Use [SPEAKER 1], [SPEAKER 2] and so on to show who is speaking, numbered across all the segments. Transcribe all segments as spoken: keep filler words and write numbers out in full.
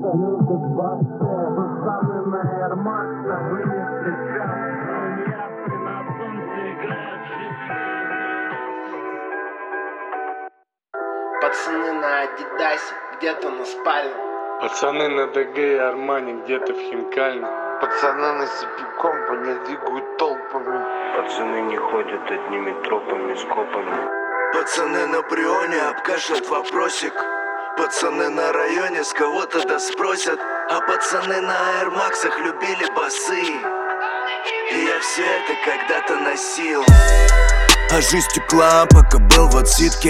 [SPEAKER 1] любят басы. Пацаны на Air Max вынесли красные ясы, на солнце играют шестерки.
[SPEAKER 2] Пацаны на Адидасе, где-то на спальном.
[SPEAKER 3] Пацаны на ДГ и Армани, где-то в Хинкальном.
[SPEAKER 4] Пацаны на си пи Company двигают толпами.
[SPEAKER 5] Пацаны не ходят одними тропами, скопами.
[SPEAKER 6] Пацаны на Брионе обкашляют вопросик. Пацаны на районе с кого-то да спросят. А пацаны на аэрмаксах любили басы. И я все это когда-то носил. А жизнь текла, пока был в отсидке.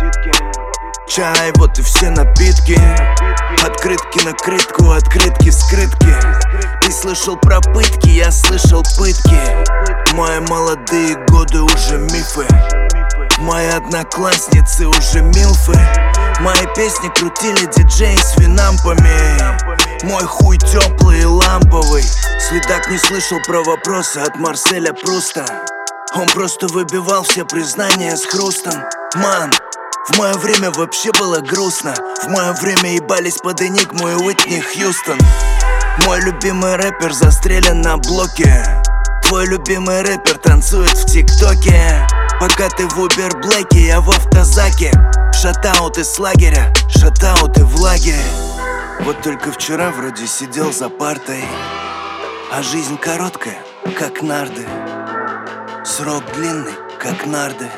[SPEAKER 6] Чай, вот и все напитки. Открытки на крытку, открытки, скрытки. Ты слышал про пытки, я слышал пытки. Мои молодые годы уже мифы. Мои одноклассницы уже милфы. Мои песни крутили диджеи с винампами. Мой хуй теплый и ламповый. Следак не слышал про вопросы от Марселя Пруста. Он просто выбивал все признания с хрустом. Ман, в мое время вообще было грустно. В мое время ебались под Энигму и Уитни Хьюстон. Мой любимый рэпер застрелен на блоке. Твой любимый рэпер танцует в ТикТоке. Пока ты в Убер Блэке, я в автозаке. Шатаут из лагеря, шатауты в лагере. Вот только вчера вроде сидел за партой. А жизнь короткая, как нарды. Срок длинный, как нарды.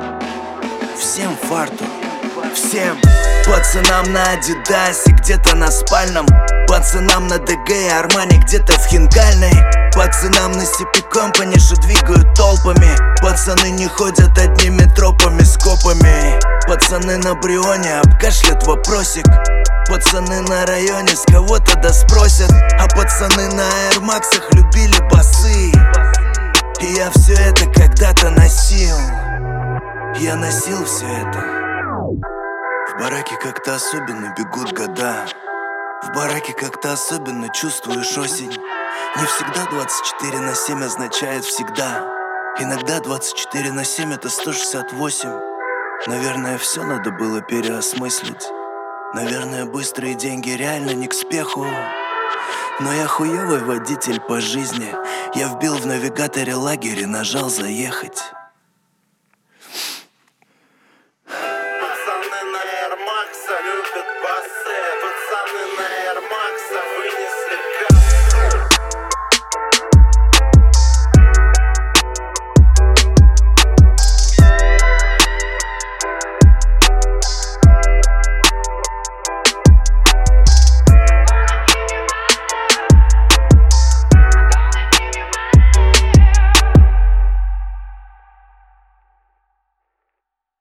[SPEAKER 6] Всем фарту, всем пацанам на Адидасе, где-то на спальном. Пацанам на ДГ и Армани, где-то в Хинкальной. Пацанам на си пи Company, что двигают толпами. Пацаны не ходят одними тропами, скопами. Пацаны на Брионе обкашлят вопросик. Пацаны на районе с кого-то да спросят. А пацаны на аэрмаксах любили басы. И я все это когда-то носил. Я носил все это. В бараке как-то особенно бегут года. В бараке как-то особенно чувствуешь осень. Не всегда двадцать четыре на семь означает всегда. Иногда двадцать четыре на семь это сто шестьдесят восемь. Наверное, все надо было переосмыслить. Наверное, быстрые деньги реально не к спеху. Но я хуёвый водитель по жизни. Я вбил в навигаторе лагерь и нажал заехать.
[SPEAKER 1] Пацаны на Air Max любят басы.